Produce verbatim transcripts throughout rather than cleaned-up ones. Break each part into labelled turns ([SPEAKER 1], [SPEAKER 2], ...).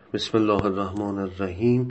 [SPEAKER 1] بسم الله الرحمن الرحیم.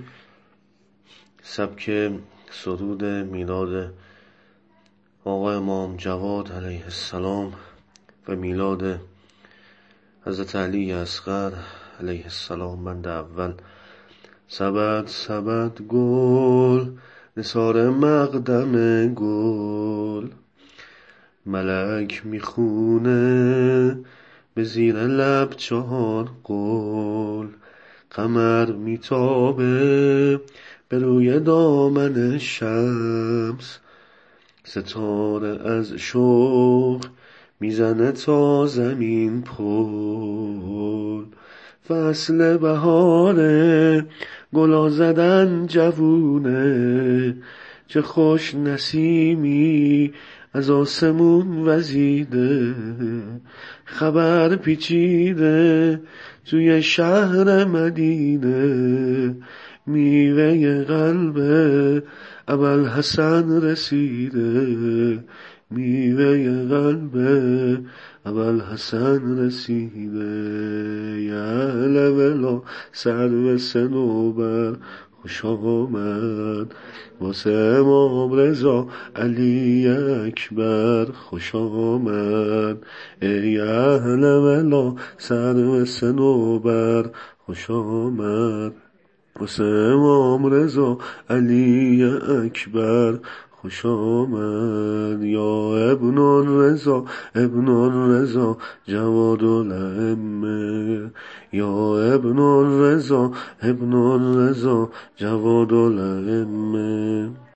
[SPEAKER 1] سبک سرود میلاد آقا امام جواد علیه السلام و میلاد حضرت علی اصغر علیه السلام. بند اول. سبد سبد گل نثار مقدم گل، ملک میخونه به زیر لب چهار قول. قمر میتابه به روی دامن شمس، ستاره از شوق میزنه تا زمین پل. فصل بهاره گلا زدن جوونه، چه خوش نسیمی از آسمون وزیده. خبر پیچیده توی شهر مدینه، میوه قلب ابوالحسن رسیده. میوه قلب ابوالحسن رسیده. یعل ولا سرو صنوبر خوش آمد، واسه امام رضا علی اکبر خوش آمد. ای اهل ولا سرو صنوبر خوش آمد، واسه امام رضا علی اکبر خوش آمد. یا ابن الرضا ابن الرضا جواد الائمه، یا ابن الرضا ابن الرضا جواد الائمه.